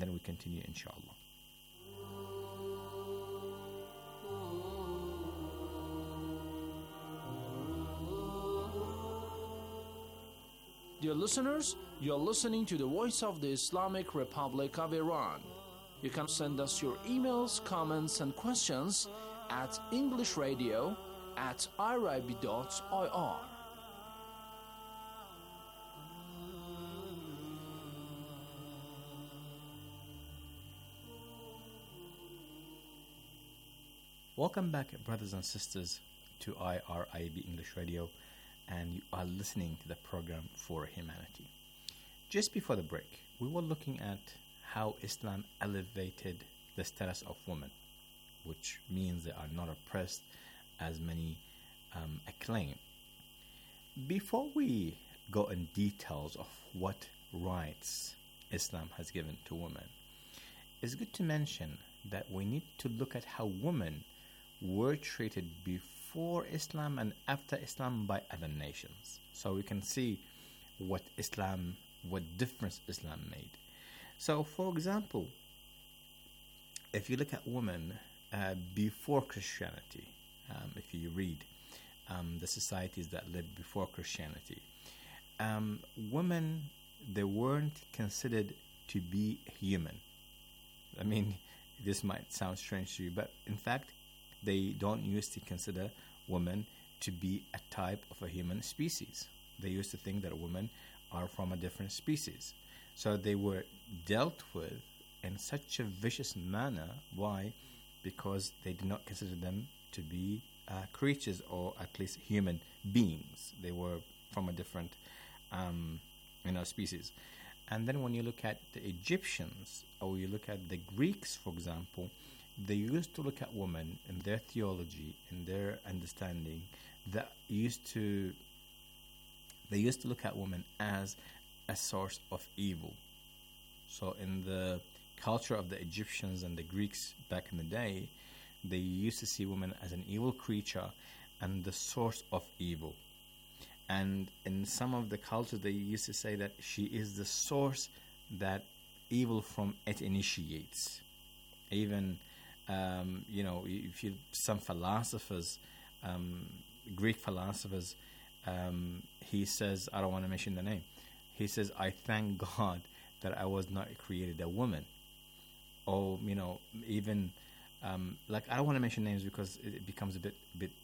and then we continue inshallah. Dear listeners, you're listening to the Voice of the Islamic Republic of Iran. You can send us your emails, comments, and questions at englishradio@irib.ir. Welcome back, brothers and sisters, to IRIB English Radio, and you are listening to the program For Humanity. Just before the break, we were looking at how Islam elevated the status of women, which means they are not oppressed as many acclaim. Before we go in details of what rights Islam has given to women, it's good to mention that we need to look at how women were treated before Islam and after Islam by other nations, so we can see what difference Islam made. So, for example, if you look at women before Christianity, if you read the societies that lived before Christianity, women, they weren't considered to be human. I mean, this might sound strange to you, but in fact, they don't used to consider women to be a type of a human species. They used to think that women are from a different species. So they were dealt with in such a vicious manner. Why? Because they did not consider them to be creatures, or at least human beings. They were from a different species. And then when you look at the Egyptians, or you look at the Greeks, for example, they used to look at women in their theology, in their understanding, they used to look at women as a source of evil. So in the culture of the Egyptians and the Greeks back in the day, they used to see women as an evil creature and the source of evil. And in some of the cultures, they used to say that she is the source that evil from it initiates. Even if you some philosophers, Greek philosophers, he says, I don't want to mention the name, he says, I thank God that I was not created a woman. Or even I don't want to mention names because it becomes a bit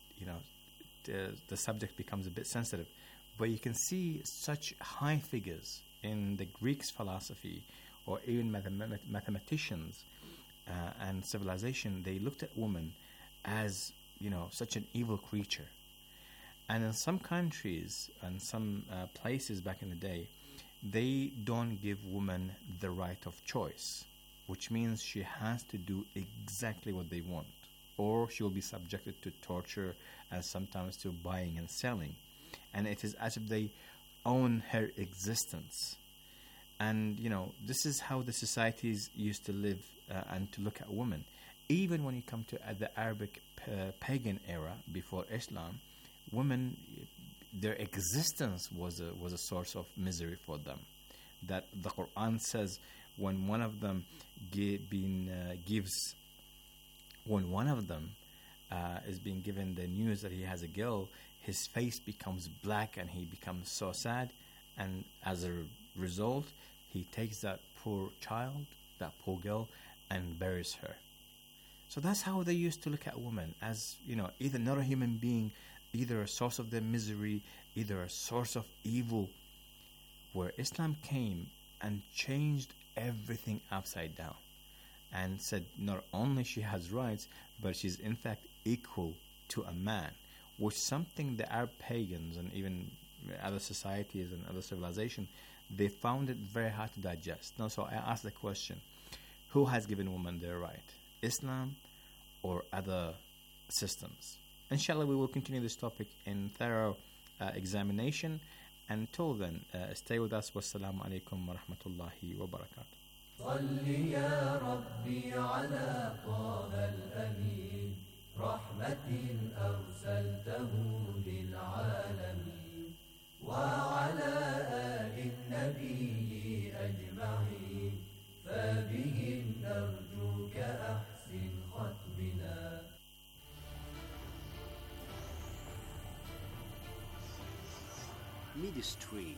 the subject becomes a bit sensitive, but you can see such high figures in the Greeks' philosophy, or even mathematicians and civilization. They looked at women as such an evil creature. And in some countries and some places back in the day, they don't give women the right of choice, which means she has to do exactly what they want, or she will be subjected to torture and sometimes to buying and selling. And it is as if they own her existence. And this is how the societies used to live and to look at women. Even when you come to the Arabic pagan era before Islam, women, their existence was a source of misery for them. That the Quran says, when one of them is being given the news that he has a girl, his face becomes black and he becomes so sad, and as a result, he takes that poor child, that poor girl, and buries her. So that's how they used to look at women, as either not a human being, either a source of their misery, either a source of evil. Where Islam came and changed everything upside down and said not only she has rights, but she's in fact equal to a man, which something the Arab pagans and even other societies and other civilizations, they found it very hard to digest. Now, so I asked the question, who has given women their right? Islam or other systems? Inshallah, we will continue this topic in thorough examination. Until then, stay with us. Wassalamu alaikum wa rahmatullahi wa barakatuh. صل يا ربي على طه الأمين رحمة أرسلته للعالمين وعلى آل النبي أجمعين فبه midstream.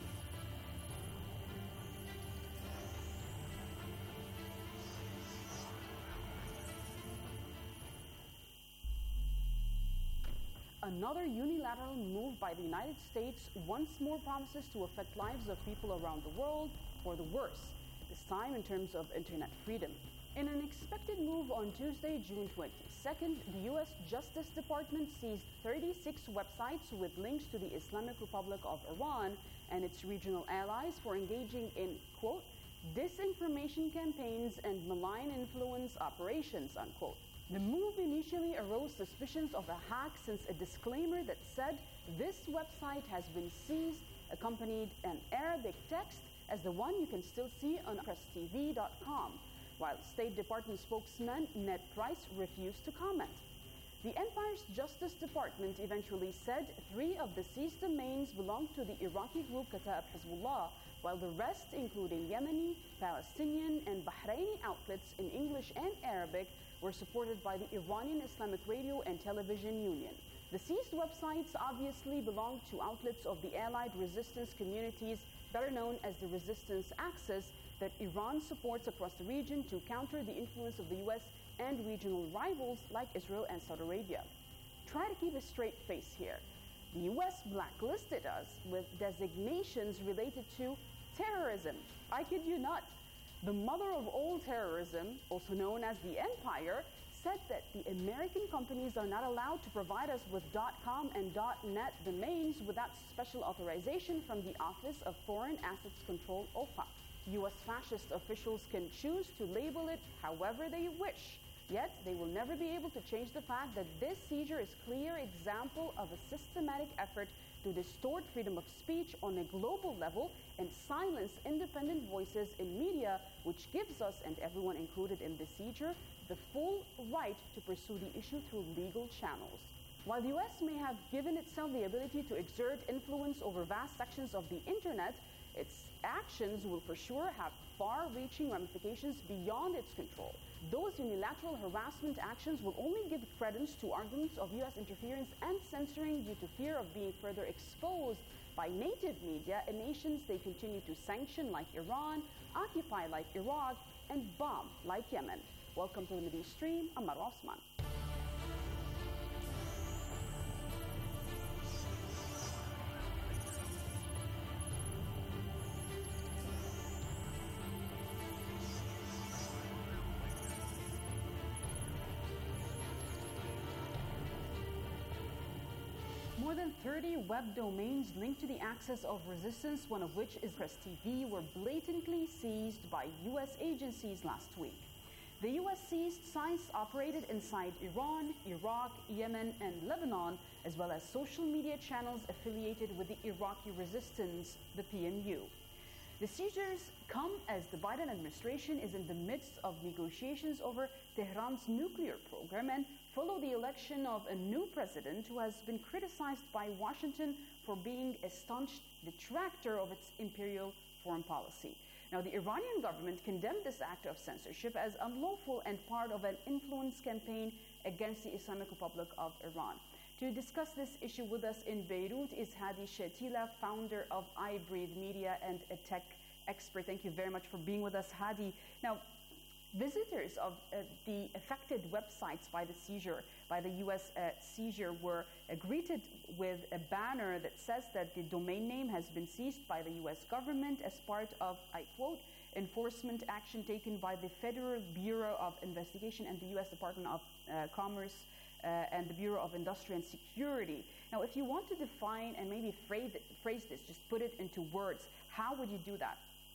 Another unilateral move by the United States once more promises to affect lives of people around the world for the worse, this time in terms of internet freedom. In an expected move on Tuesday, June 22nd, the U.S. Justice Department seized 36 websites with links to the Islamic Republic of Iran and its regional allies for engaging in, quote, disinformation campaigns and malign influence operations, unquote. The move initially arose suspicions of a hack since a disclaimer that said this website has been seized accompanied an Arabic text as the one you can still see on presstv.com, while State Department spokesman Ned Price refused to comment. The Empire's Justice Department eventually said 3 of the seized domains belonged to the Iraqi group Kataib Hezbollah, while the rest, including Yemeni, Palestinian, and Bahraini outlets in English and Arabic, were supported by the Iranian Islamic Radio and Television Union. The seized websites obviously belong to outlets of the allied resistance communities, better known as the Resistance Axis, that Iran supports across the region to counter the influence of the U.S. and regional rivals like Israel and Saudi Arabia. Try to keep a straight face here. The U.S. blacklisted us with designations related to terrorism. I kid you not. The mother of all terrorism, also known as the Empire, said that the American companies are not allowed to provide us with .com and .net domains without special authorization from the Office of Foreign Assets Control, OFAC. U.S. fascist officials can choose to label it however they wish, yet they will never be able to change the fact that this seizure is a clear example of a systematic effort to distort freedom of speech on a global level and silence independent voices in media, which gives us, and everyone included in the seizure, the full right to pursue the issue through legal channels. While the U.S. may have given itself the ability to exert influence over vast sections of the internet, its actions will for sure have far-reaching ramifications beyond its control. Those unilateral harassment actions will only give credence to arguments of U.S. interference and censoring due to fear of being further exposed by native media and nations they continue to sanction like Iran, occupy like Iraq, and bomb like Yemen. Welcome to the Middle East Stream. I'm Marwa Osman. More than 30 web domains linked to the axis of resistance, one of which is Press TV, were blatantly seized by U.S. agencies last week. The U.S. seized sites operated inside Iran, Iraq, Yemen, and Lebanon, as well as social media channels affiliated with the Iraqi resistance, the PMU. The seizures come as the Biden administration is in the midst of negotiations over Tehran's nuclear program and follow the election of a new president who has been criticized by Washington for being a staunch detractor of its imperial foreign policy. Now, the Iranian government condemned this act of censorship as unlawful and part of an influence campaign against the Islamic Republic of Iran. To discuss this issue with us in Beirut is Hadi Shatila, founder of iBreathe Media and a tech expert. Thank you very much for being with us, Hadi. Now, visitors of the affected websites by the U.S. seizure were greeted with a banner that says that the domain name has been seized by the U.S. government as part of, I quote, enforcement action taken by the Federal Bureau of Investigation and the U.S. Department of Commerce and the Bureau of Industry and Security. Now, if you want to define and maybe phrase this, just put it into words, how would you do that?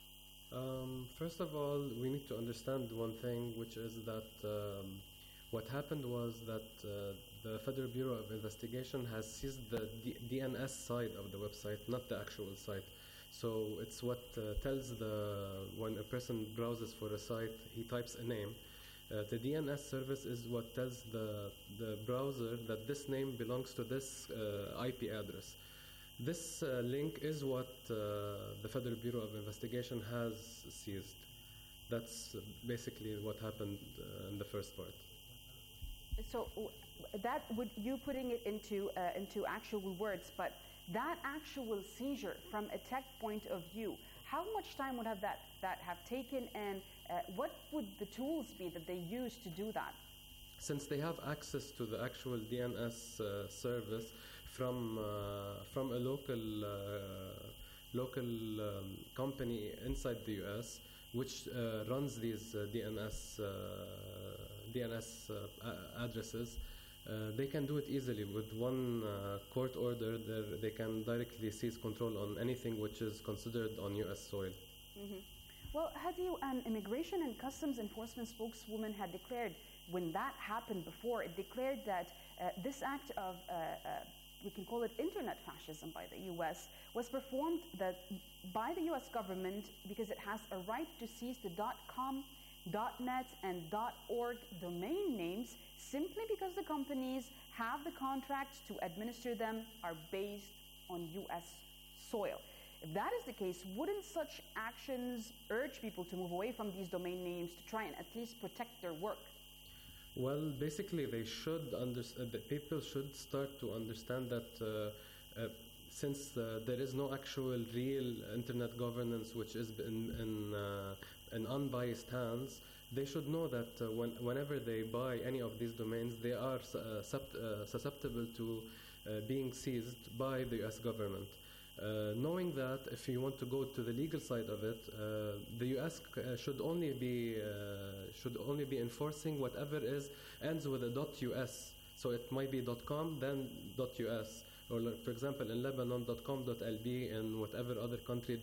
First of all, we need to understand one thing, which is that what happened was that the Federal Bureau of Investigation has seized the DNS side of the website, not the actual site. So it's what tells when a person browses for a site, he types a name. The DNS service is what tells the browser that this name belongs to this IP address. This link is what the Federal Bureau of Investigation has seized. That's basically what happened in the first part. So that would you putting it into actual words, but that actual seizure from a tech point of view, how much time would that have taken, and what would the tools be that they use to do that? Since they have access to the actual DNS service from a local company inside the US, which runs these DNS addresses, they can do it easily. With one court order, they can directly seize control on anything which is considered on US soil. Mm-hmm. Well, Hadi, an Immigration and Customs Enforcement spokeswoman had declared, when that happened before, it declared that this act of, we can call it internet fascism by the US, was performed by the US government because it has a right to seize the .com, .net, and .org domain names simply because the companies have the contracts to administer them are based on US soil. If that is the case, wouldn't such actions urge people to move away from these domain names to try and at least protect their work? Well, basically, they should people should start to understand that since there is no actual real internet governance which is in unbiased hands, they should know that whenever they buy any of these domains, they are susceptible to being seized by the US government. Knowing that, if you want to go to the legal side of it, the U.S. should only be enforcing whatever ends with a .us. So it might be .com, then .us, or for example in Lebanon .com.lb, in whatever other country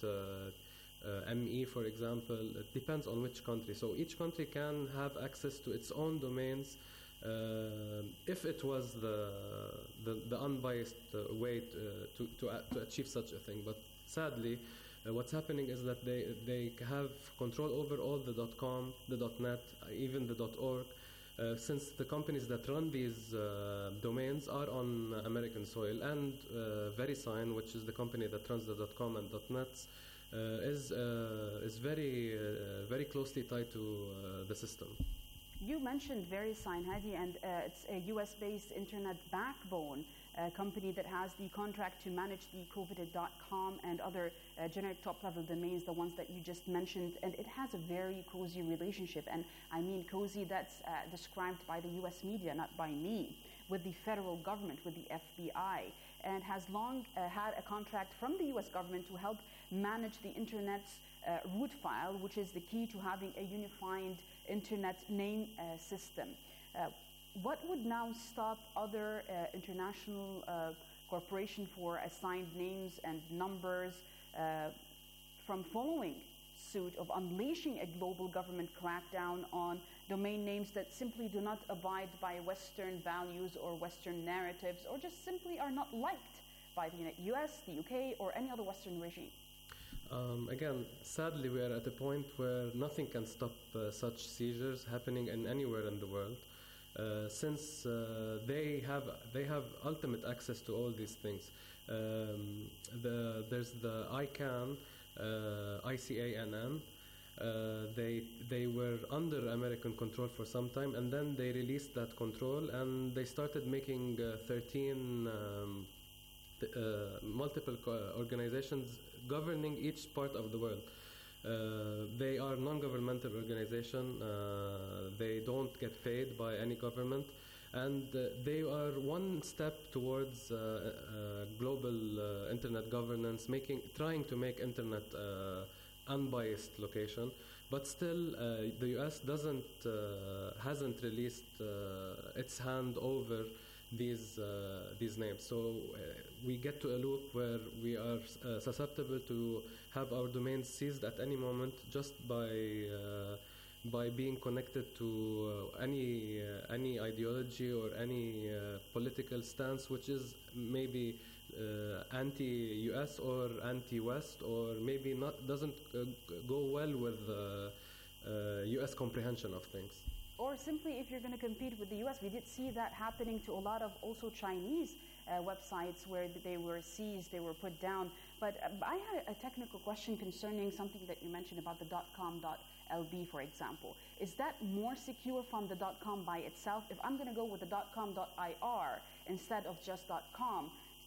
.me, for example. It depends on which country. So each country can have access to its own domains. If it was the unbiased way to achieve such a thing. But sadly, what's happening is that they have control over all the .com, the .net, even the .org, since the companies that run these domains are on American soil, and VeriSign, which is the company that runs the .com and .net, is very very closely tied to the system. You mentioned VeriSign, Hadi, and it's a US-based internet backbone company that has the contract to manage the coveted.com and other generic top-level domains, the ones that you just mentioned, and it has a very cozy relationship, and I mean cozy that's described by the US media, not by me, with the federal government, with the FBI, and has long had a contract from the US government to help manage the internet's root file, which is the key to having a unified internet name system. What would now stop other international corporations for assigned names and numbers from following suit of unleashing a global government crackdown on domain names that simply do not abide by Western values or Western narratives, or just simply are not liked by the US, the UK, or any other Western regime? Again, sadly, we are at a point where nothing can stop such seizures happening anywhere in the world, since they have ultimate access to all these things. There's the ICANN, ICANN. They were under American control for some time, and then they released that control, and they started making 13 multiple organizations governing each part of the world. They are non-governmental organization. They don't get paid by any government, and they are one step towards global internet governance, trying to make internet unbiased location. But still, the U.S. hasn't released its hand over these names. So we get to a loop where we are susceptible to have our domains seized at any moment, just by being connected to any ideology or any political stance which is maybe anti-US or anti-West, or maybe doesn't go well with US comprehension of things. Or simply, if you're going to compete with the US, we did see that happening to a lot of also Chinese websites where they were seized, they were put down. But I had a technical question concerning something that you mentioned about the .com.lb, for example. Is that more secure from the .com by itself? If I'm going to go with the .com.ir instead of just .com,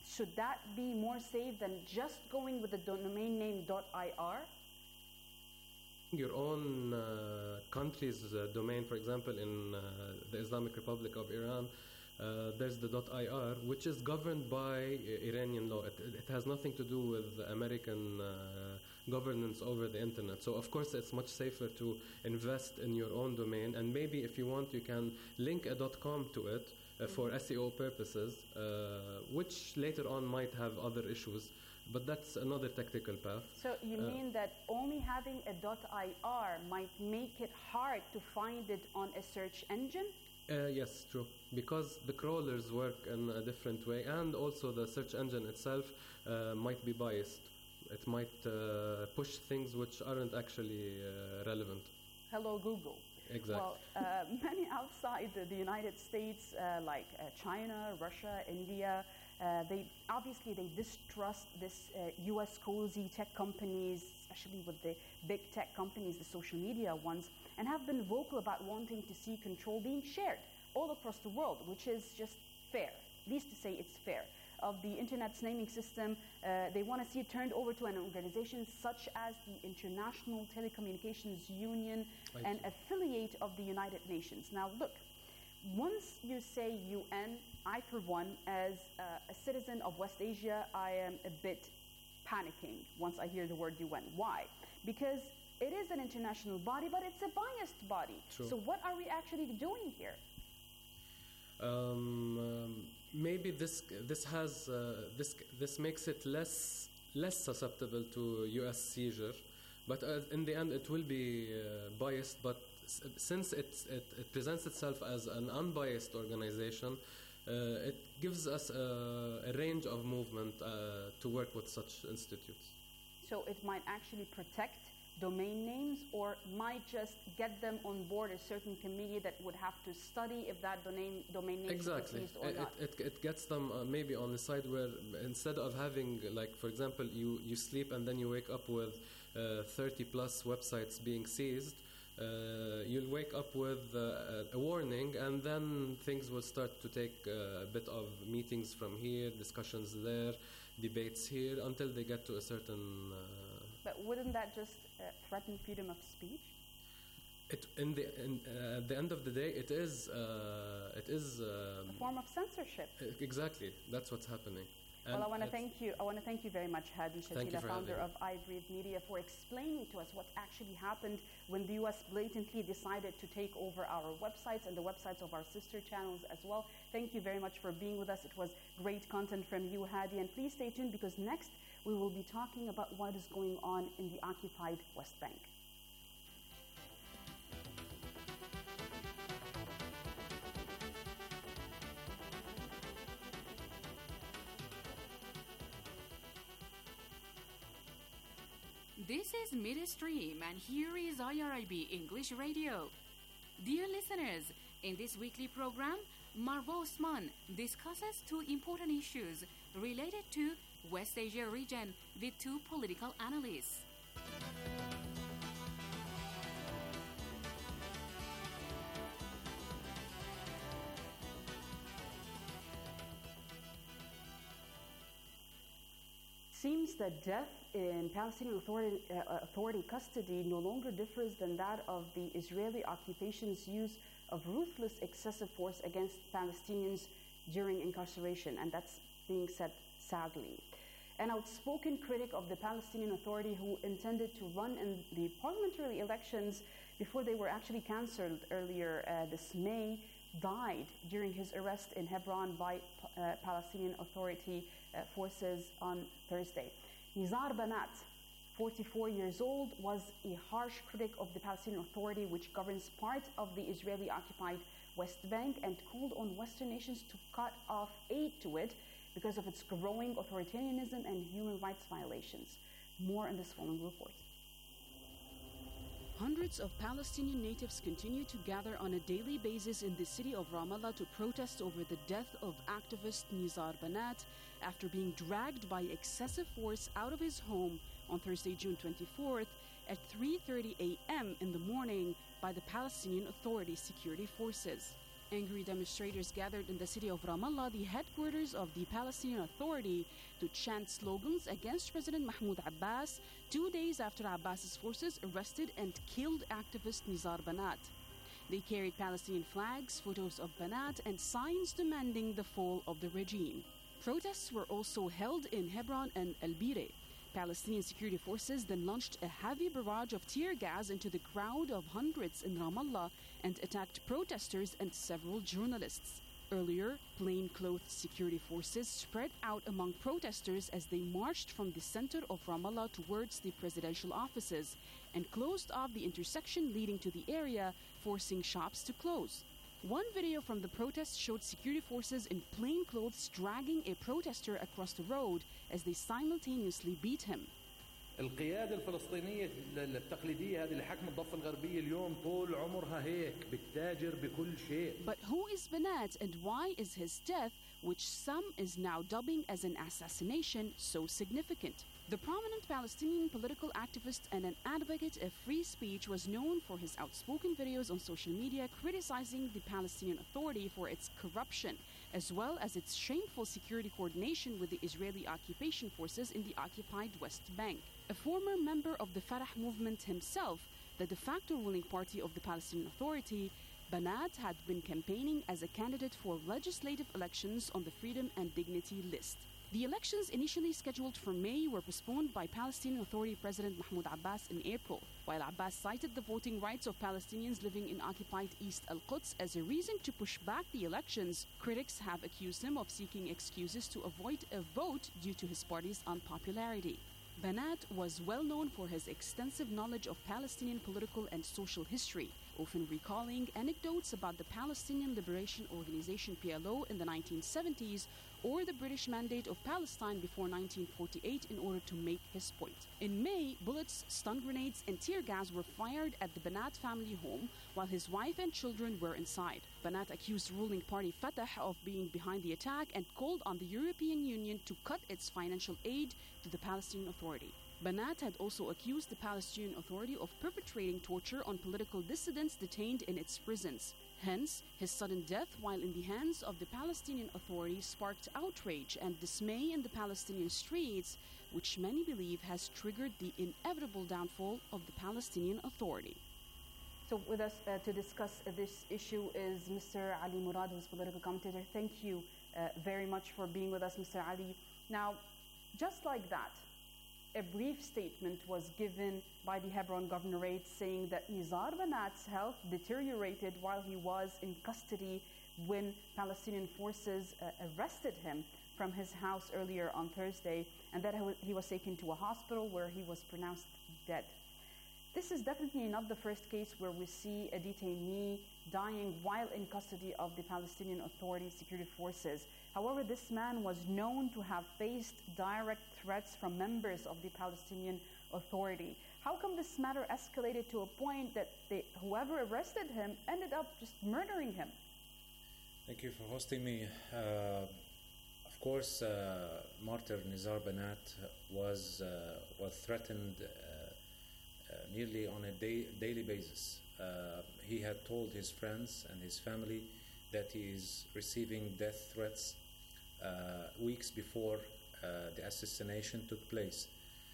should that be more safe than just going with the domain name .ir? Your own country's domain, for example, in the Islamic Republic of Iran, there's the .ir, which is governed by Iranian law. It has nothing to do with American governance over the internet. So, of course, it's much safer to invest in your own domain. And maybe if you want, you can link a .com to it for SEO purposes, which later on might have other issues. But that's another technical path. So you mean that only having a .ir might make it hard to find it on a search engine? Yes, true. Because the crawlers work in a different way, and also the search engine itself might be biased. It might push things which aren't actually relevant. Hello, Google. Exactly. Well, many outside the United States, like China, Russia, India, they distrust this U.S. cozy tech companies, especially with the big tech companies, the social media ones, and have been vocal about wanting to see control being shared all across the world, which is just fair, at least to say it's fair. Of the internet's naming system, they want to see it turned over to an organization such as the International Telecommunications Union, an affiliate of the United Nations. Now, look, once you say UN, I, for one, as a citizen of West Asia, I am a bit panicking once I hear the word UN. Why? Because it is an international body, but it's a biased body. True. So what are we actually doing here? Maybe this makes it less susceptible to U.S. seizure, but in the end it will be biased. But since it presents itself as an unbiased organization, it gives us a range of movement to work with such institutes. So it might actually protect domain names, or might just get them on board a certain committee that would have to study if that domain name exactly. is or not. It gets them maybe on the side where instead of having, like, for example, you sleep and then you wake up with 30 plus websites being seized, you'll wake up with a warning, and then things will start to take a bit of meetings from here, discussions there, debates here, until they get to a certain... But wouldn't that just threaten freedom of speech? At the end of the day, it is a form of censorship. Exactly, that's what's happening. Well, I want to thank you. I want to thank you very much, Hadi Shatila, founder of iBreathe Media, for explaining to us what actually happened when the U.S. blatantly decided to take over our websites and the websites of our sister channels as well. Thank you very much for being with us. It was great content from you, Hadi, and please stay tuned, because next we will be talking about what is going on in the occupied West Bank. This is Midstream, and here is IRIB English Radio. Dear listeners, in this weekly program, Marwa Osman discusses two important issues related to West Asia region with two political analysts. Seems that death in Palestinian Authority custody no longer differs than that of the Israeli occupation's use of ruthless excessive force against Palestinians during incarceration, and that's being said sadly. An outspoken critic of the Palestinian Authority who intended to run in the parliamentary elections before they were actually cancelled earlier this May died during his arrest in Hebron by Palestinian Authority forces on Thursday. Nizar Banat, 44 years old, was a harsh critic of the Palestinian Authority, which governs part of the Israeli-occupied West Bank, and called on Western nations to cut off aid to it because of its growing authoritarianism and human rights violations. More in this following report. Hundreds of Palestinian natives continue to gather on a daily basis in the city of Ramallah to protest over the death of activist Nizar Banat after being dragged by excessive force out of his home on Thursday, June 24th at 3:30 a.m. in the morning by the Palestinian Authority security forces. Angry demonstrators gathered in the city of Ramallah, the headquarters of the Palestinian Authority, to chant slogans against President Mahmoud Abbas 2 days after Abbas's forces arrested and killed activist Nizar Banat. They carried Palestinian flags, photos of Banat, and signs demanding the fall of the regime. Protests were also held in Hebron and El Bire. Palestinian security forces then launched a heavy barrage of tear gas into the crowd of hundreds in Ramallah and attacked protesters and several journalists. Earlier, plainclothes security forces spread out among protesters as they marched from the center of Ramallah towards the presidential offices and closed off the intersection leading to the area, forcing shops to close. One video from the protest showed security forces in plain clothes dragging a protester across the road as they simultaneously beat him. القيادة الفلسطينية التقليدية هذه اللي حكم الضفة الغربية اليوم طول عمرها هيك بتتاجر بكل شيء. But who is Banat and why is his death, which some is now dubbing as an assassination, so significant? The prominent Palestinian political activist and an advocate of free speech was known for his outspoken videos on social media criticizing the Palestinian Authority for its corruption, as well as its shameful security coordination with the Israeli occupation forces in the occupied West Bank. A former member of the Fatah movement himself, the de facto ruling party of the Palestinian Authority, Banat had been campaigning as a candidate for legislative elections on the Freedom and Dignity list. The elections initially scheduled for May were postponed by Palestinian Authority President Mahmoud Abbas in April. While Abbas cited the voting rights of Palestinians living in occupied East al-Quds as a reason to push back the elections, critics have accused him of seeking excuses to avoid a vote due to his party's unpopularity. Banat was well known for his extensive knowledge of Palestinian political and social history, often recalling anecdotes about the Palestinian Liberation Organization PLO in the 1970s or the British Mandate of Palestine before 1948 in order to make his point. In May, bullets, stun grenades, and tear gas were fired at the Banat family home while his wife and children were inside. Banat accused ruling party Fatah of being behind the attack and called on the European Union to cut its financial aid to the Palestinian Authority. Banat had also accused the Palestinian Authority of perpetrating torture on political dissidents detained in its prisons. Hence, his sudden death while in the hands of the Palestinian Authority sparked outrage and dismay in the Palestinian streets, which many believe has triggered the inevitable downfall of the Palestinian Authority. So with us to discuss this issue is Mr. Ali Murad, who's political commentator. Thank you very much for being with us, Mr. Ali. Now, just like that, a brief statement was given by the Hebron Governorate saying that Nizar Banat's health deteriorated while he was in custody when Palestinian forces arrested him from his house earlier on Thursday, and that he was taken to a hospital where he was pronounced dead. This is definitely not the first case where we see a detainee dying while in custody of the Palestinian Authority security forces. However, this man was known to have faced direct threats from members of the Palestinian Authority. How come this matter escalated to a point that whoever arrested him ended up just murdering him? Thank you for hosting me. Of course, martyr Nizar Banat was threatened nearly on a daily basis. He had told his friends and his family that he is receiving death threats weeks before the assassination took place.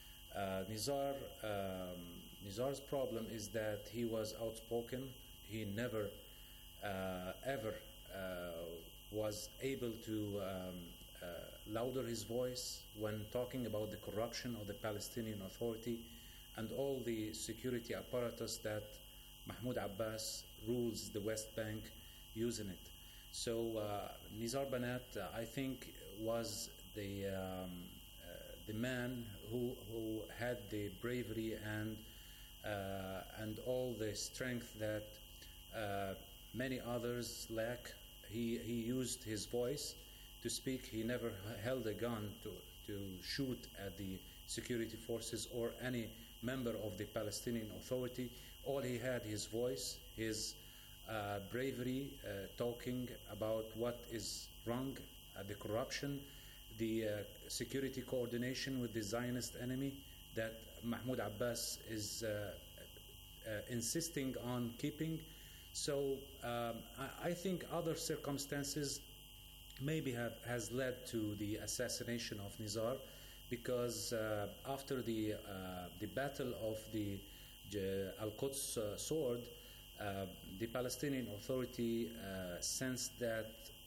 Nizar's problem is that he was outspoken. He never ever was able to louder his voice when talking about the corruption of the Palestinian Authority and all the security apparatus that Mahmoud Abbas rules the West Bank using it. So Nizar Banat, I think, was the man who had the bravery and all the strength that many others lack. He used his voice to speak. He never held a gun to shoot at the security forces or any member of the Palestinian Authority. All he had, his voice, his bravery, talking about what is wrong, the corruption, the security coordination with the Zionist enemy that Mahmoud Abbas is insisting on keeping. So I think other circumstances maybe has led to the assassination of Nizar, because after the battle of the Al-Quds sword, the Palestinian Authority sensed that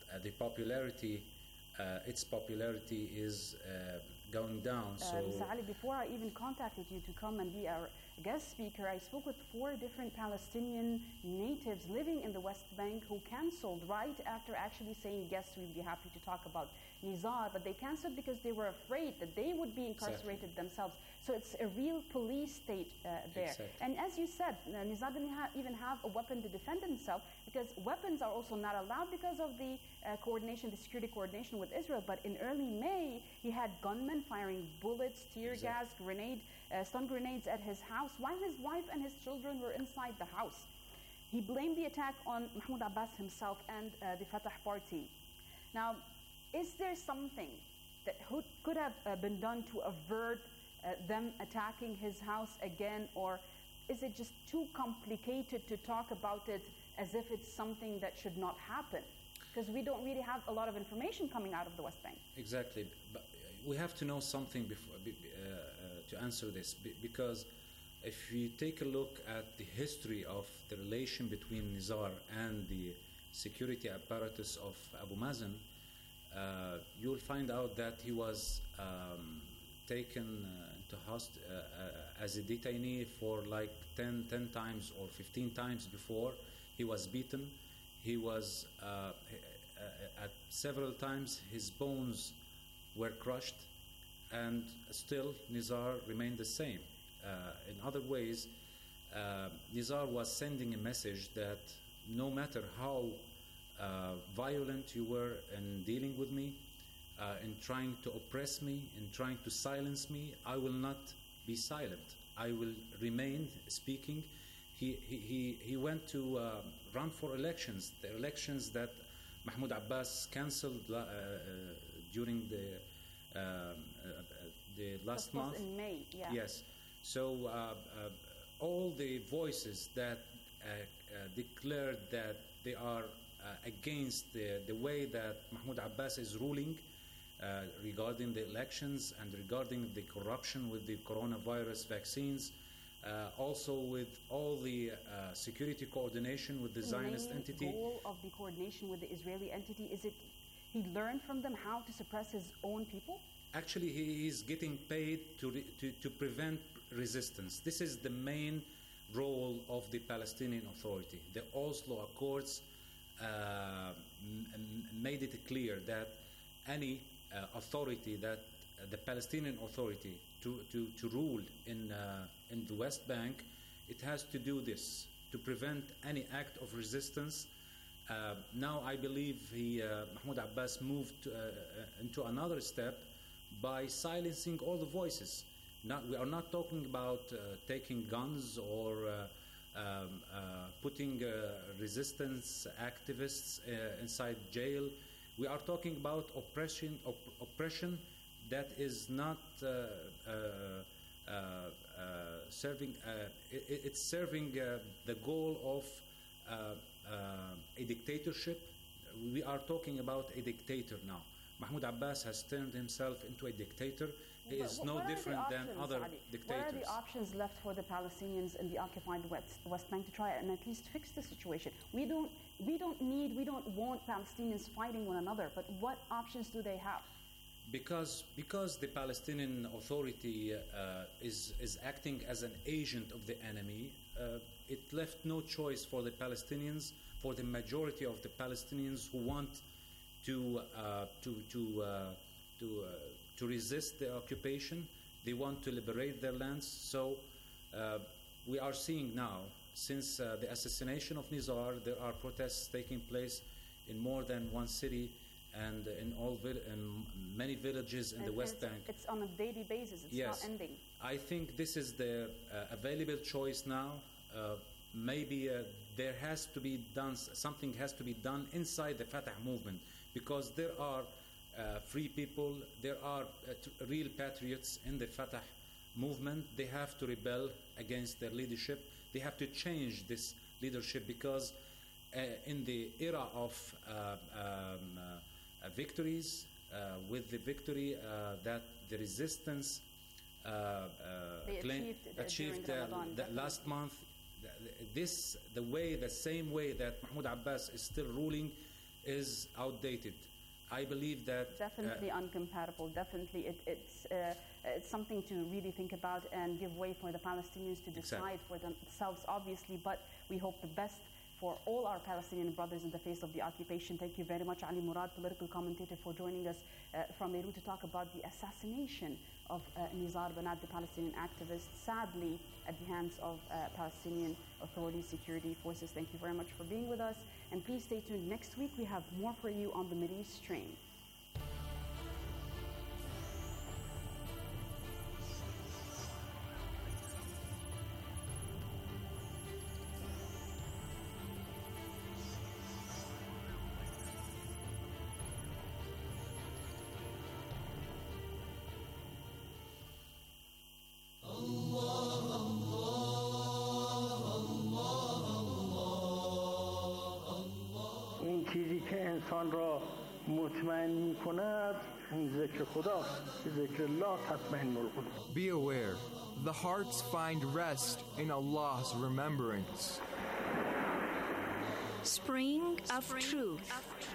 its popularity is going down. So, Mr. Ali, before I even contacted you to come and be our guest speaker, I spoke with 4 different Palestinian natives living in the West Bank who cancelled right after actually saying, yes, we'd be happy to talk about Nizar, but they cancelled because they were afraid that they would be incarcerated themselves. So it's a real police state there. Exactly. And as you said, Nizar didn't even have a weapon to defend himself, because weapons are also not allowed because of the the security coordination with Israel. But in early May, he had gunmen firing bullets, tear gas, stun grenades at his house while his wife and his children were inside the house. He blamed the attack on Mahmoud Abbas himself and the Fatah party. Now, is there something that could have been done to avert them attacking his house again, or is it just too complicated to talk about it as if it's something that should not happen? Because we don't really have a lot of information coming out of the West Bank. Exactly. But we have to know something before, to answer this, because if you take a look at the history of the relation between Nizar and the security apparatus of Abu Mazen, you'll find out that he was taken as a detainee for like 10 times or 15 times before. He was beaten. He was, at several times, his bones were crushed, and still Nizar remained the same. In other ways, Nizar was sending a message that no matter how violent you were in dealing with me, in trying to oppress me, in trying to silence me, I will not be silent. I will remain speaking. He went to run for elections, the elections that Mahmoud Abbas cancelled during the last month. In May, yeah. Yes. So all the voices that declared that they are against the way that Mahmoud Abbas is ruling regarding the elections and regarding the corruption with the coronavirus vaccines, also with all the security coordination with the Zionist entity. The goal of the coordination with the Israeli entity, is it he learned from them how to suppress his own people? Actually, he is getting paid to prevent resistance. This is the main role of the Palestinian Authority. The Oslo Accords made it clear that any authority, that the Palestinian Authority to rule in the West Bank, it has to do this, to prevent any act of resistance. Now I believe Mahmoud Abbas moved into another step by silencing all the voices. We are not talking about taking guns or putting resistance activists inside jail. We are talking about oppression that is not serving. It's serving the goal of a dictatorship. We are talking about a dictator now. Mahmoud Abbas has turned himself into a dictator. He is no different than other dictators. What are the options left for the Palestinians in the occupied West Bank to try and at least fix the situation? We don't want Palestinians fighting one another, but what options do they have? Because the Palestinian Authority is acting as an agent of the enemy, it left no choice for the Palestinians, for the majority of the Palestinians who want to resist the occupation. They want to liberate their lands. So we are seeing now, since the assassination of Nizar, there are protests taking place in more than one city and in many villages in the West Bank. It's on a daily basis. It's not ending. I think this is the available choice now. Maybe there has to be done, something has to be done inside the Fatah movement, because there are free people, there are real patriots in the Fatah movement. They have to rebel against their leadership. They have to change this leadership, because in the era of victories, with the victory that the resistance achieved last month, the same way that Mahmoud Abbas is still ruling is outdated. I believe that definitely incompatible. Definitely, it's something to really think about and give way for the Palestinians to decide for themselves, obviously. But we hope the best for all our Palestinian brothers in the face of the occupation. Thank you very much, Ali Murad, political commentator, for joining us from Beirut to talk about the assassination of Nizar Banat, the Palestinian activist, sadly at the hands of Palestinian authorities, security forces. Thank you very much for being with us. And please stay tuned. Next week, we have more for you on the Mideast Train. چیزی که انسان را مطمئن می‌کند این ذکر خداست. ذکر الله تطمئن القلوب. Be aware, the hearts find rest in Allah's remembrance. Spring of Truth.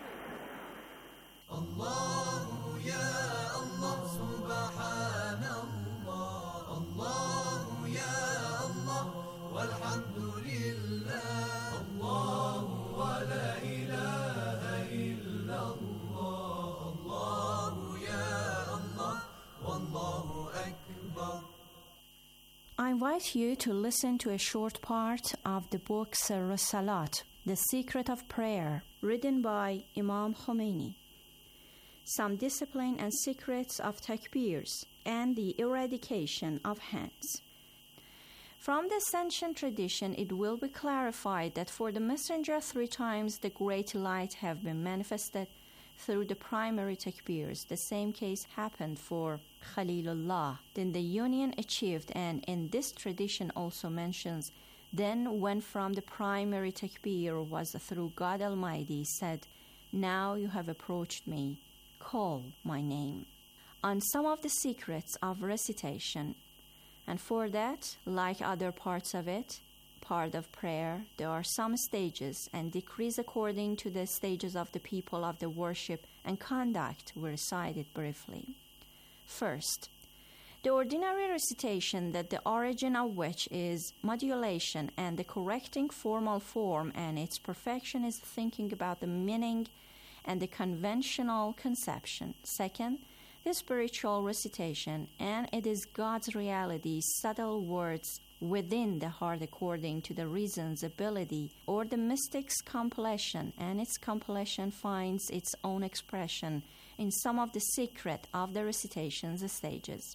الله يا الله سبحان الله الله يا الله والحمد لله الله ولا إله إلا الله الله يا الله والله أكبر. I invite you to listen to a short part of the book Sirr Salat, The Secret of Prayer, written by Imam Khomeini. Some discipline and secrets of takbirs and the eradication of hands. From this ancient tradition, it will be clarified that for the Messenger 3 times the great light have been manifested through the primary takbirs. The same case happened for Khalilullah. Then the union achieved, and in this tradition also mentions, then when from the primary takbir was through God Almighty said, now you have approached me, call my name. On some of the secrets of recitation, and for that, like other parts of it, part of prayer, there are some stages and decrees according to the stages of the people of the worship and conduct were recited briefly. First, the ordinary recitation, that the origin of which is modulation and the correcting formal form, and its perfection is thinking about the meaning and the conventional conception. Second, the spiritual recitation, and it is God's reality, subtle words within the heart according to the reason's ability, or the mystic's compilation, and its compilation finds its own expression in some of the secret of the recitation's stages.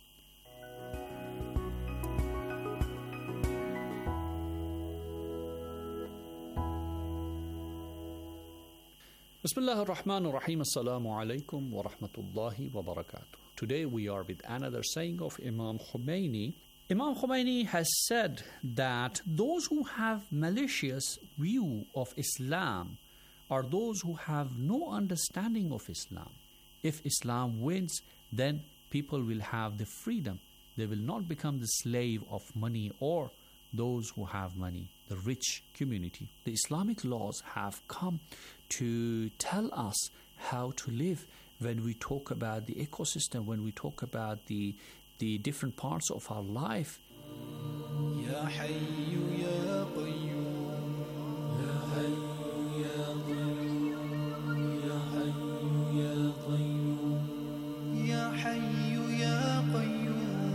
Bismillah ar-Rahman ar-Rahim. Assalamu alaikum wa rahmatullahi wa barakatuh. Today we are with another saying of Imam Khomeini. Imam Khomeini has said that those who have malicious view of Islam are those who have no understanding of Islam. If Islam wins, then people will have the freedom. They will not become the slave of money or those who have money, the rich community. The Islamic laws have come to tell us how to live when we talk about the ecosystem, when we talk about the different parts of our life. Ya Hayyu Ya Qayyum, Ya Hayyu Ya Qayyum, Ya Hayyu Ya Qayyum, Ya Hayyu Ya Qayyum.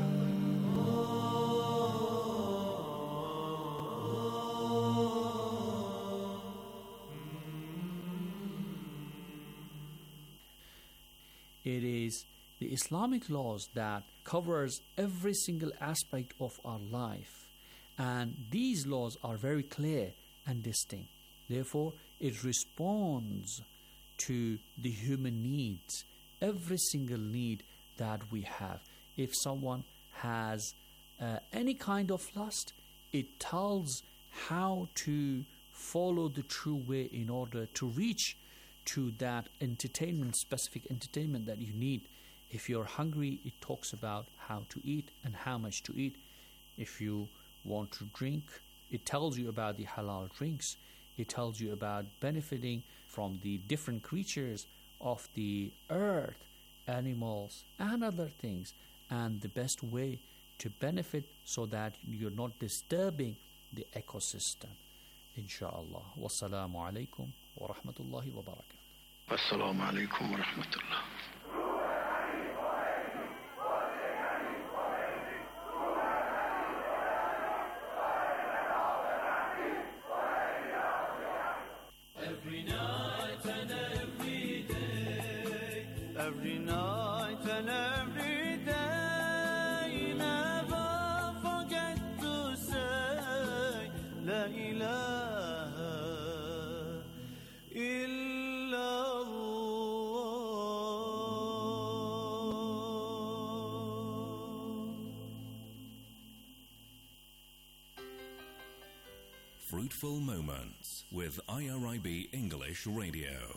It is the Islamic laws that covers every single aspect of our life, and these laws are very clear and distinct. Therefore, it responds to the human needs, every single need that we have. If someone has any kind of lust, it tells how to follow the true way in order to reach to that entertainment, specific entertainment that you need. If you're hungry, it talks about how to eat and how much to eat. If you want to drink, it tells you about the halal drinks. It tells you about benefiting from the different creatures of the earth, animals, and other things, and the best way to benefit so that you're not disturbing the ecosystem. Inshallah. Wassalamu alaikum wa rahmatullahi wa barakatuh. Assalamu alaikum wa rahmatullah. Every night and every day, every night and every day, never forget to say La ilaha illallah. Fruitful Moments with IRIB English Radio.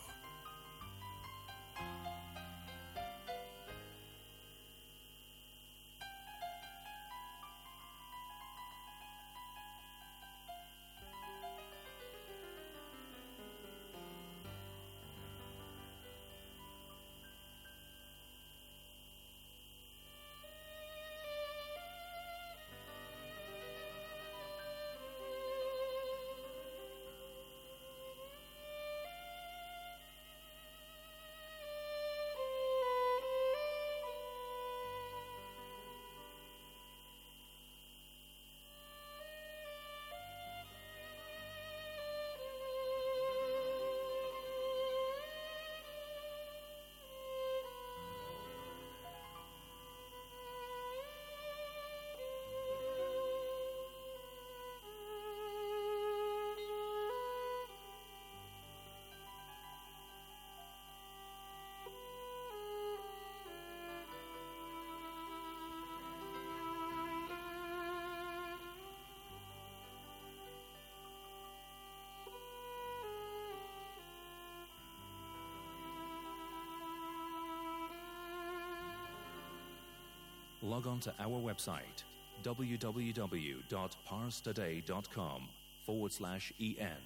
Log on to our website www.parstoday.com/en.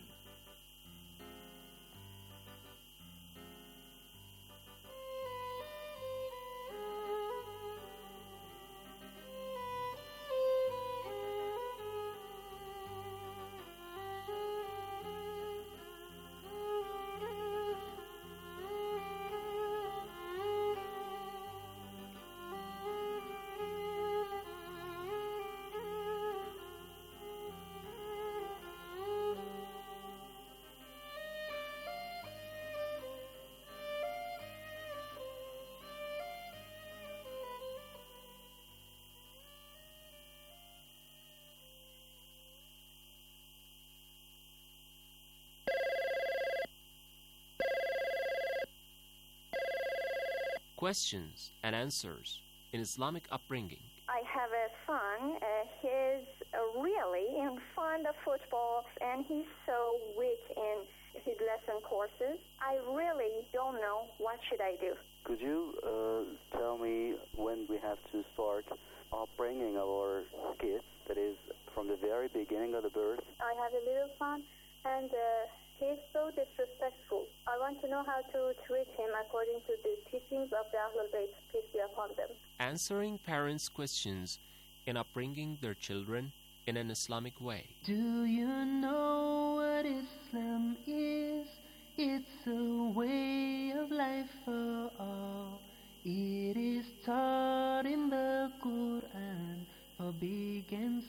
Questions and answers in Islamic upbringing. I have a son. He's really fond of football, and he's so weak in his lesson courses. I really don't know what should I do. Could you tell me when we have to start upbringing our kids, that is, from the very beginning of the birth? I have a little son, and he's so disrespectful. I want to know how to treat him according to the teachings of the Ahlul Bayt, peace be upon them. Answering parents' questions in upbringing their children in an Islamic way. Do you know what Islam is? It's a way of life for all. It is taught in the Quran for big and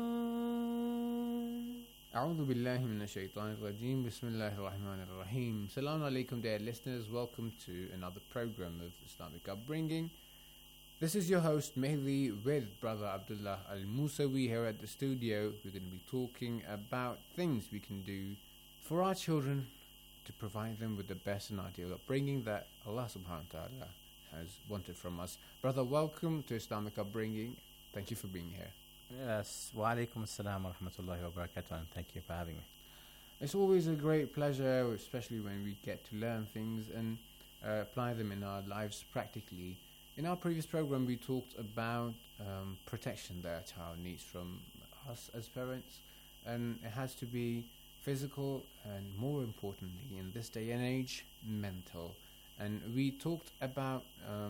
small. A'udhu billahi minash shaitanir rajeem. Bismillahir rahmanir rahim. Assalamu alaikum, dear listeners. Welcome to another program of Islamic Upbringing. This is your host Mehdi with Brother Abdullah Al-Musawi here at the studio. We're going to be talking about things we can do for our children to provide them with the best and ideal upbringing that Allah subhanahu wa ta'ala has wanted from us. Brother, welcome to Islamic Upbringing. Thank you for being here. Yes, wa alaikum assalam wa rahmatullahi wa barakatuh, and thank you for having me. It's always a great pleasure, especially when we get to learn things and apply them in our lives practically. In our previous program, we talked about protection that a child needs from us as parents, and it has to be physical and, more importantly, in this day and age, mental. And we talked about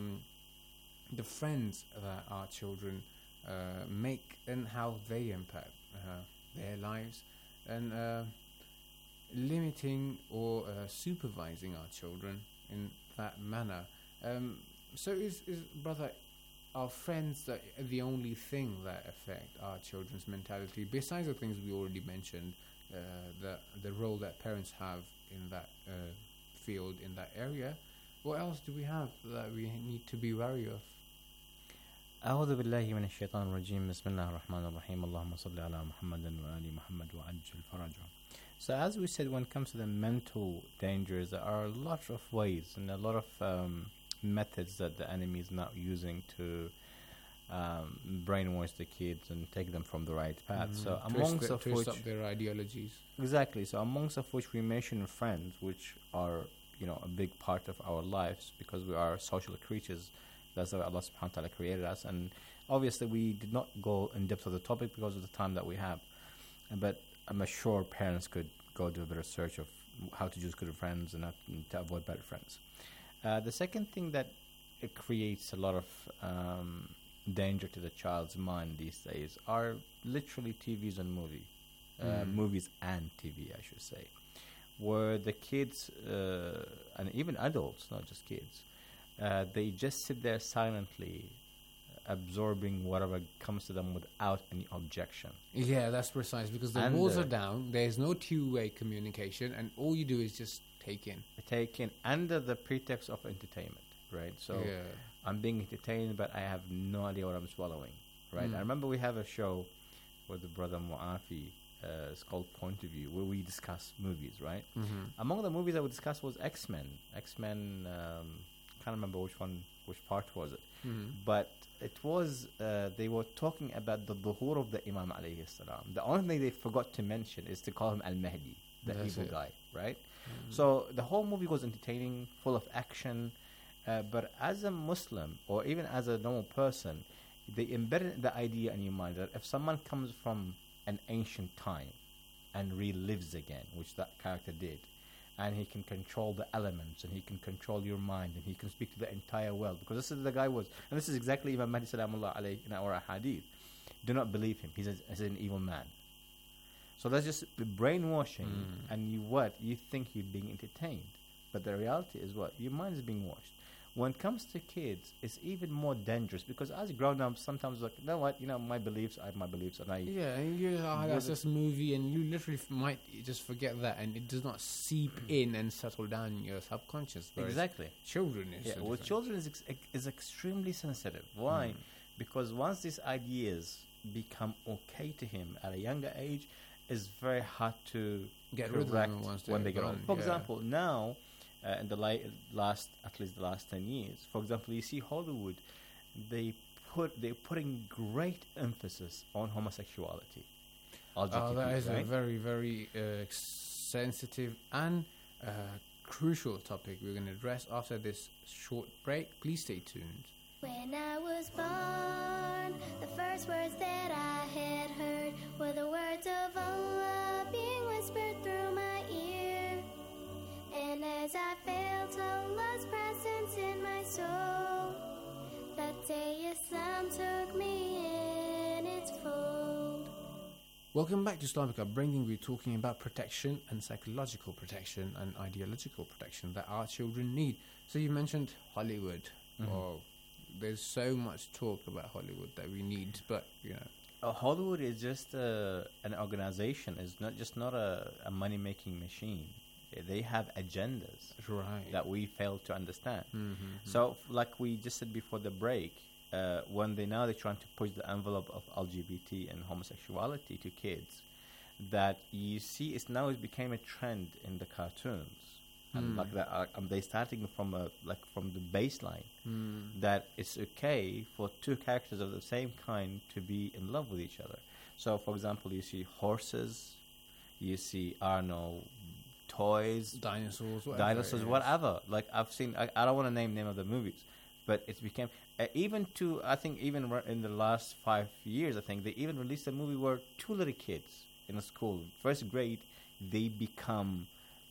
the friends that our children make and how they impact their lives, and limiting or supervising our children in that manner. So is brother, are friends the only thing that affect our children's mentality, besides the things we already mentioned, the role that parents have in that field, in that area? What else do we have that we need to be wary of? أعوذ بالله من الشيطان الرجيم بسم الله الرحمن الرحيم اللهم صل على محمد وآل محمد وعجل فرجهم. So as we said, when it comes to the mental dangers, there are a lot of ways and a lot of methods that the enemy is now using to brainwash the kids and take them from the right path. So amongst of which, up their ideologies. Exactly. So amongst of which we mention friends, which are, you know, a big part of our lives because we are social creatures. That's why Allah subhanahu wa ta'ala created us. And obviously we did not go in depth of the topic because of the time that we have. But I'm sure parents could go do a bit of research of how to choose good friends and how to avoid bad friends. The second thing that it creates a lot of danger to the child's mind these days are literally TVs and movies and TV, I should say, where the kids and even adults, not just kids, they just sit there silently absorbing whatever comes to them without any objection. Yeah, that's precise, because the walls are down, there's no two-way communication, and all you do is just take in under the pretext of entertainment, right? So I'm being entertained, but I have no idea what I'm swallowing, right? I remember we have a show with the brother Mu'afi, it's called Point of View, where we discuss movies, right? Among the movies that we discussed was X-Men. Can't remember which part was it, but it was they were talking about the dhuhur of the Imam alayhi salam. The only thing they forgot to mention is to call him Al-Mahdi, the evil guy, right? So the whole movie was entertaining, full of action, but as a Muslim or even as a normal person, they embedded the idea in your mind that if someone comes from an ancient time and relives again, which that character did, and he can control the elements, and he can control your mind, and he can speak to the entire world, because this is the guy was, and this is exactly Imam Mahdi salamullah alayhi in our hadith. Do not believe him. He's an evil man. So that's just brainwashing, and you think you're being entertained, but the reality is what? Your mind is being washed. When it comes to kids, it's even more dangerous, because as grown-ups, sometimes like, you know what, my beliefs are my beliefs, and that's just a movie, and you literally might just forget that, and it does not seep in and settle down in your subconscious. Exactly. Children children is extremely sensitive. Why? Because once these ideas become okay to him at a younger age, it's very hard to get rid of them when they get old. For example, now. In the last 10 years, for example, you see Hollywood, they're putting great emphasis on homosexuality. LGBT, that is a very, very sensitive and crucial topic we're going to address after this short break. Please stay tuned. When I was born, the first words that I had heard were the words of Allah being whispered through my ear. And as I felt Allah's presence in my soul, that day Islam took me in its fold. Welcome back to Islamic Upbringing. We're talking about protection and psychological protection and ideological protection that our children need. So you mentioned Hollywood. There's so much talk about Hollywood that we need, but Hollywood is just an organization. It's not a money-making machine. They have agendas that we fail to understand. So, like we just said before the break, when they're trying to push the envelope of LGBT and homosexuality to kids, that you see it became a trend in the cartoons, and like that, they starting from the baseline that it's okay for two characters of the same kind to be in love with each other. So, for example, you see horses. you see, I don't know, toys, dinosaurs, whatever. Like I've seen, I don't want to name of the movies, but it's became even to, I think even in the last 5 years, I think they even released a movie where two little kids in a school, first grade, they become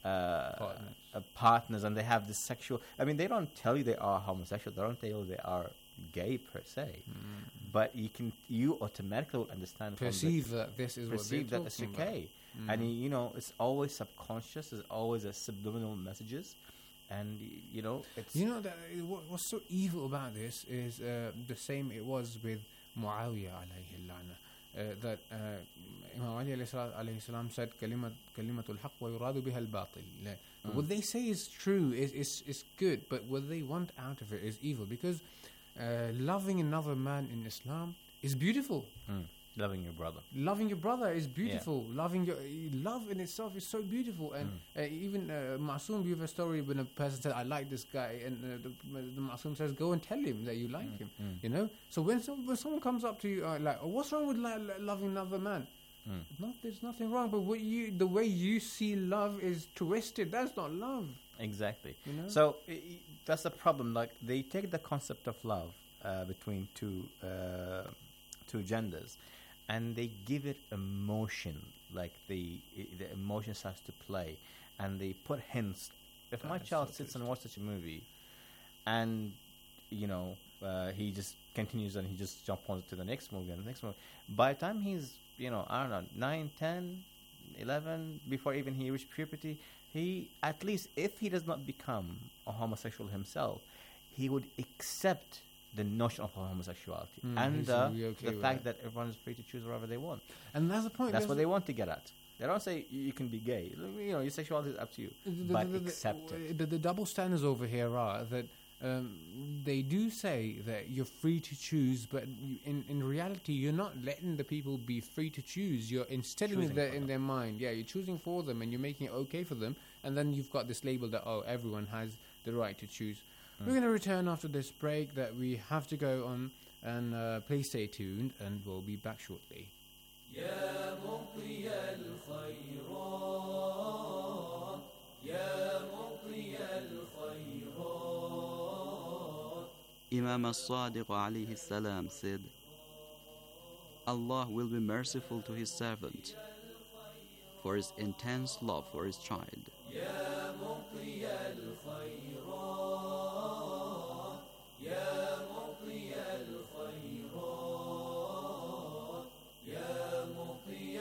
partners, and they have this sexual. I mean, they don't tell you they are homosexual. They don't tell you they are gay per se, but you automatically will understand. Perceive that this is perceive what they're that it's talking okay, about. and you know it's always subconscious. There's always a subliminal messages, and you know it's. You know that what's so evil about this is the same it was with Muawiyah alayhi la'na. That Imam Ali alayhi salam said kalimatul haqq wa yuradu biha al-batil. What they say is true, is good, but what they want out of it is evil, because loving another man in Islam is beautiful. Loving your brother. Loving your brother is beautiful. Yeah. Love in itself is so beautiful. And even Masoom gave a story when a person said, "I like this guy," and the Masoom says, "Go and tell him that you like him." You know. So when someone comes up to you like, oh, "What's wrong with loving another man?" No, there's nothing wrong. But the way you see love is twisted. That's not love. Exactly. You know? So that's the problem. Like they take the concept of love between two genders, and they give it emotion, like the emotions has to play, and they put hints. If my child sits and watches such a movie, and you know he just continues and he just jumps on to the next movie and the next movie, by the time he's I don't know 9, 10, 11, before even he reaches puberty, he at least if he does not become a homosexual himself, he would accept the notion of homosexuality and the fact that everyone is free to choose whatever they want. And that's the point. That's what they want to get at. They don't say you can be gay. Your sexuality is up to you, but accept it. The double standards over here are that they do say that you're free to choose, but in reality, you're not letting the people be free to choose. You're instilling it in their mind. Yeah, you're choosing for them, and you're making it okay for them. And then you've got this label that everyone has the right to choose. We're going to return after this break that we have to go on, and please stay tuned, and we'll be back shortly. يا مطي الخيرات يا مطي الخيرات. Imam al-Sadiq alayhi salam said, Allah will be merciful to his servant for his intense love for his child. يا مطي الخيرات يا مطي الخيرات يا مطي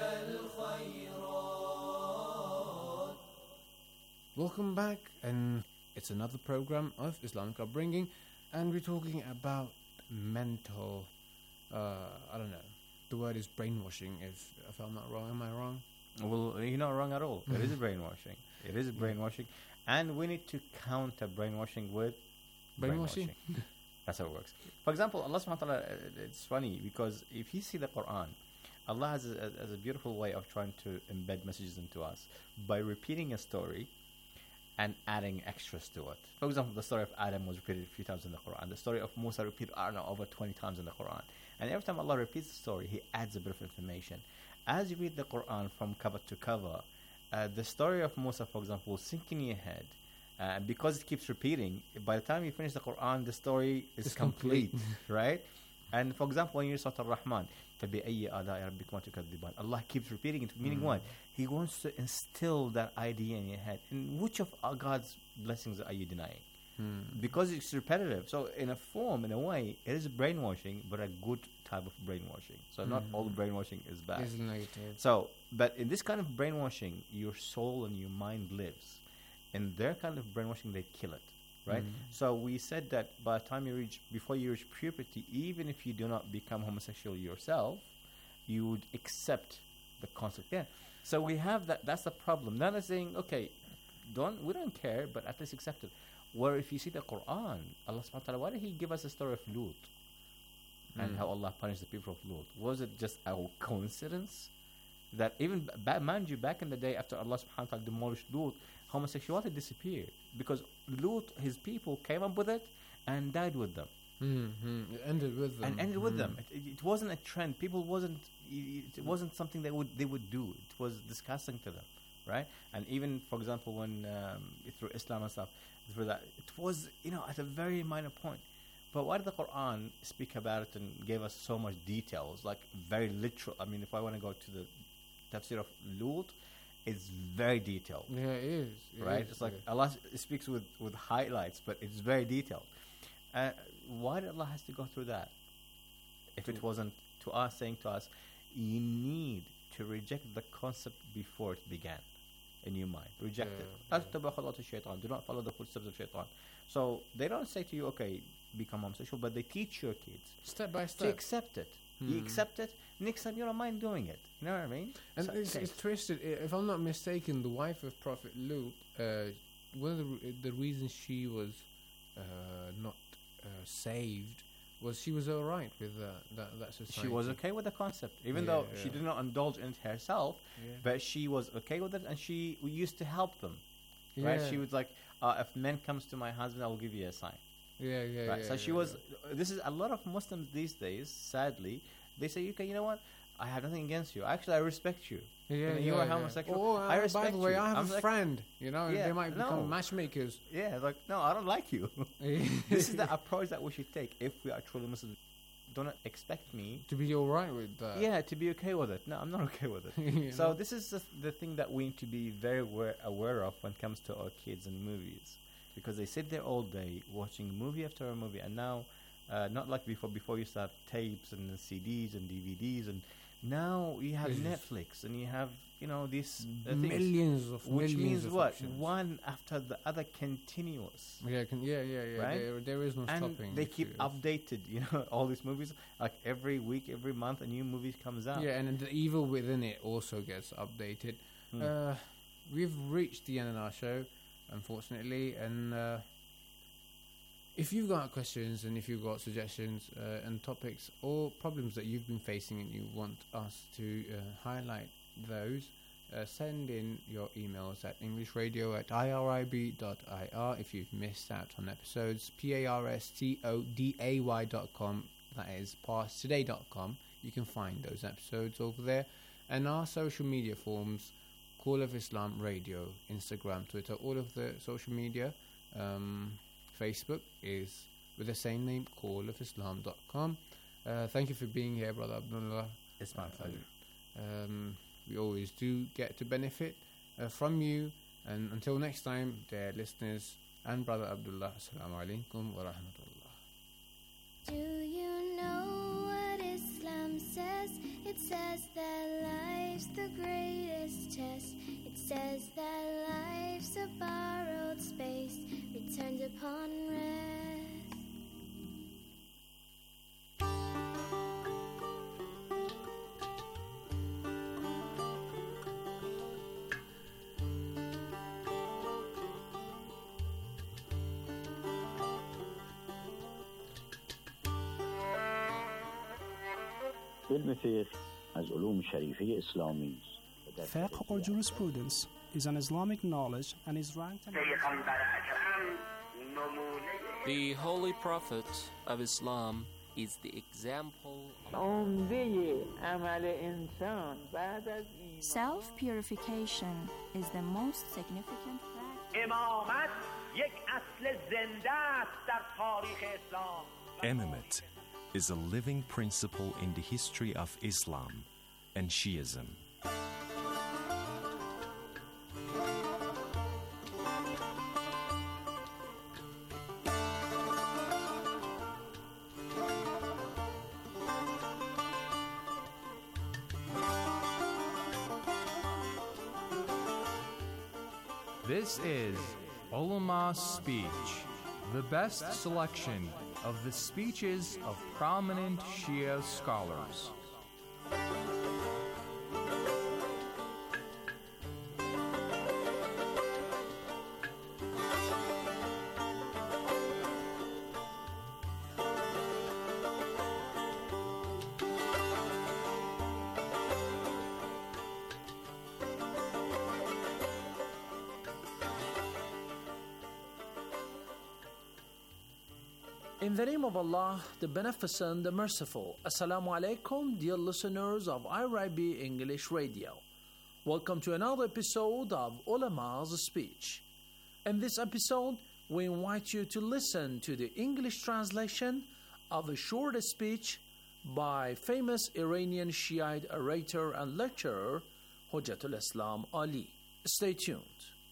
الخيرات. Welcome back, and it's another program of Islamic upbringing, and we're talking about mental. I don't know. The word is brainwashing. If I'm not wrong, am I wrong? Well, you're not wrong at all. It is brainwashing. It is brainwashing, and we need to counter brainwashing with brainwashing. That's how it works. For example, Allah subhanahu wa ta'ala, it's funny because if you see the Quran, Allah has a beautiful way of trying to embed messages into us by repeating a story and adding extras to it. For example, the story of Adam was repeated a few times in the Quran. The story of Musa repeated, over 20 times in the Quran. And every time Allah repeats the story, He adds a bit of information. As you read the Quran from cover to cover, the story of Musa, for example, will sink in your head. Because it keeps repeating, by the time you finish the Quran, the story is complete, right? And for example, when you read Surah Al-Rahman, Allah keeps repeating it, meaning what? He wants to instill that idea in your head. And which of God's blessings are you denying? Because it's repetitive. So in a form, in a way, it is brainwashing, but a good type of brainwashing. So not all brainwashing is bad. It's negative. So, but in this kind of brainwashing, your soul and your mind lives. In their kind of brainwashing, they kill it, right? So we said that by the time before you reach puberty, even if you do not become homosexual yourself, you would accept the concept. Yeah. So we have that. That's the problem. Now they're saying, okay, we don't care, but at least accept it. Where if you see the Quran, Allah subhanahu wa ta'ala, why did He give us the story of Lut and how Allah punished the people of Lut? Was it just a coincidence that even mind you, back in the day after Allah subhanahu wa ta'ala demolished Lut, homosexuality disappeared because Lut, his people, came up with it and died with them. It ended with them. And ended with them. It wasn't a trend. People wasn't. It wasn't something they would do. It was disgusting to them, right? And even, for example, when through Islam and stuff, through that, it was at a very minor point. But why did the Quran speak about it and gave us so much details, like very literal? I mean, if I want to go to the tafsir of Lut, it's very detailed. Yeah, it is. Right? It's like Allah speaks with highlights, but it's very detailed. Why did Allah has to go through that? If it wasn't to us, saying to us, you need to reject the concept before it began in your mind. Reject it. Do not follow the footsteps of shaitan. So they don't say to you, okay, become homosexual, but they teach your kids step by step to accept it. You accept it. Next time you don't mind doing it. You know what I mean? And it's twisted. If I'm not mistaken, the wife of Prophet Lut, one of the reasons she was not saved was she was all right with that society. She was okay with the concept, even though she did not indulge in it herself, but she was okay with it, and we used to help them. Right? She was like, if men comes to my husband, I will give you a sign. Right? So she was. This is a lot of Muslims these days. Sadly, they say, "Okay, you know what? I have nothing against you. Actually, I respect you. You are homosexual. I respect you." By the way, I have a friend. They might become matchmakers. Yeah, like no, I don't like you. This is the approach that we should take if we are truly Muslims. Do not expect me to be all right with that. Yeah, to be okay with it. No, I'm not okay with it. So this is the thing that we need to be very aware of when it comes to our kids and movies, because they sit there all day watching movie after movie, and now, not like before. Before you used to have tapes and CDs and DVDs, and now you have Netflix and you have these millions things, of which millions means of what options. One after the other, continuous. Yeah. Right? There is no and stopping. They keep updated. All these movies, like every week, every month, a new movie comes out. Yeah, and the evil within it also gets updated. We've reached the end of our show, unfortunately, and if you've got questions and if you've got suggestions and topics or problems that you've been facing and you want us to highlight those, send in your emails at englishradio@irib.ir. If you've missed out on episodes, parstoday.com, that is parstoday.com. You can find those episodes over there. And our social media forms, Call of Islam Radio, Instagram, Twitter, all of the social media. Facebook is with the same name, callofislam.com. Thank you for being here, Brother Abdullah. It's my pleasure. We always do get to benefit from you. And until next time, dear listeners and Brother Abdullah, Assalamu alaikum wa rahmatullah. Do you know what Islam says? It says that life's the greatest test. It says that life's a borrowed space, returned upon rest. علم فقه از علوم شریفه اسلامی است. Fiqh or jurisprudence is an Islamic knowledge and is ranked The Holy Prophet of Islam is the example Self-purification is the most significant fact. Imamate is a living principle in the history of Islam and Shiism. This is Ulama Speech, the best selection of the speeches of prominent Shia scholars. In the name of Allah, the Beneficent, the Merciful. Assalamu alaikum, dear listeners of IRIB English Radio. Welcome to another episode of Ulama's Speech. In this episode, we invite you to listen to the English translation of a short speech by famous Iranian Shiite orator and lecturer, Hujjatul Islam Ali. Stay tuned.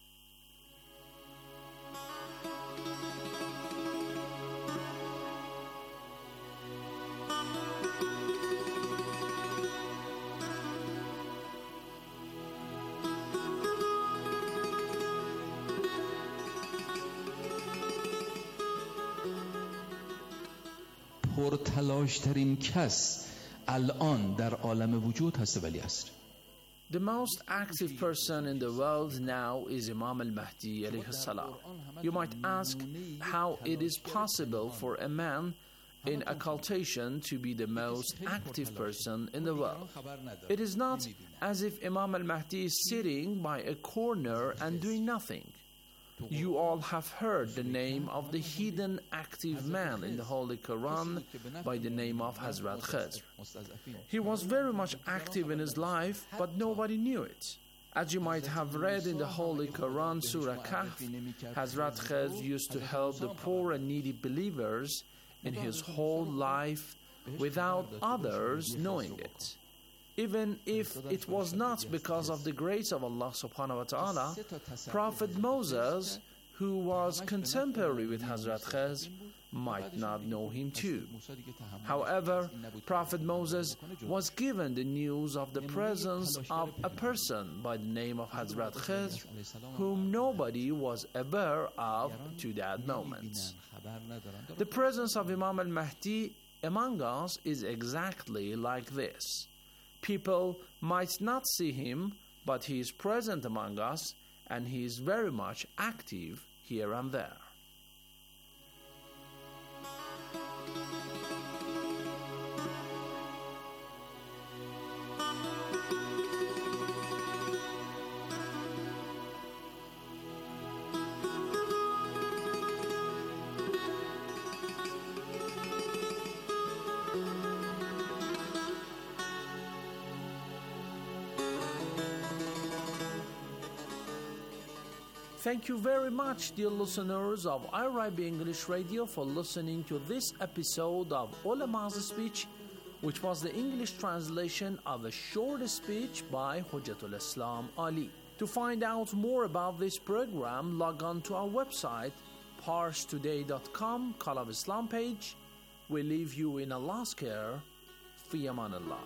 پرتلاشترین کس الان در عالم وجود هست ولی است. The most active person in the world now is Imam al-Mahdi alayhi salam. You might ask how it is possible for a man in occultation to be the most active person in the world. It is not as if Imam al-Mahdi is sitting by a corner and doing nothing. You all have heard the name of the hidden active man in the Holy Quran by the name of Hazrat Khidr. He was very much active in his life, but nobody knew it. As you might have read in the Holy Quran, Surah Kahf, Hazrat Khidr used to help the poor and needy believers in his whole life without others knowing it. Even if it was not because of the grace of Allah subhanahu wa ta'ala, Prophet Moses, who was contemporary with Hazrat Khidr, might not know him too. However, Prophet Moses was given the news of the presence of a person by the name of Hazrat Khidr, whom nobody was aware of to that moment. The presence of Imam al-Mahdi among us is exactly like this. People might not see him, but he is present among us, and he is very much active here and there. Thank you very much, dear listeners of IRIB English Radio, for listening to this episode of Ulama's Speech, which was the English translation of a short speech by Hujjatul Islam Ali. To find out more about this program, log on to our website, parstoday.com, Call of Islam page. We leave you in Allah's care. Fi aman Allah.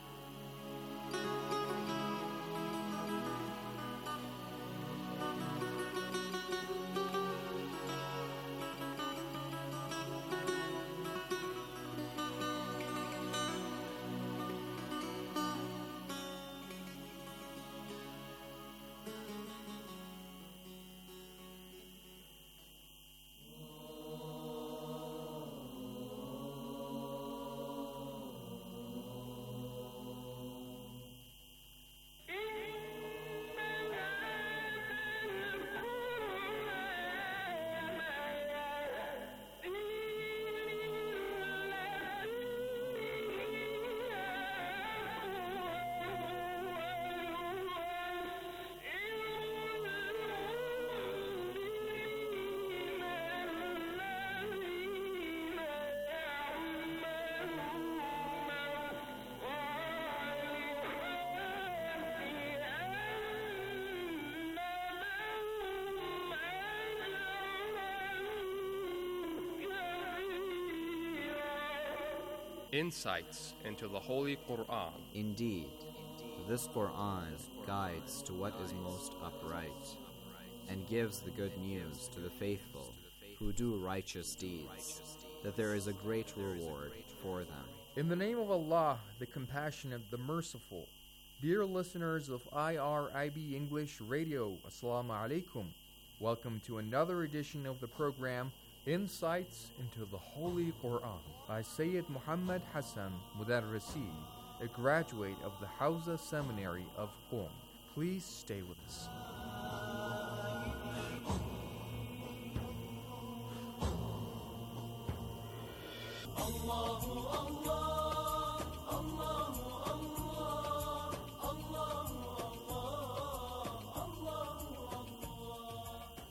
Insights into the Holy Quran. Indeed, this Quran guides to what is most upright and gives the good news to the faithful who do righteous deeds, that there is a great reward for them. In the name of Allah, the Compassionate, the Merciful, dear listeners of IRIB English Radio, Assalamu alaikum. Welcome to another edition of the program Insights into the Holy Quran by Sayyid Muhammad Hassan Mudarrisi, a graduate of the Hausa Seminary of Qom. Please stay with us. الله الله الله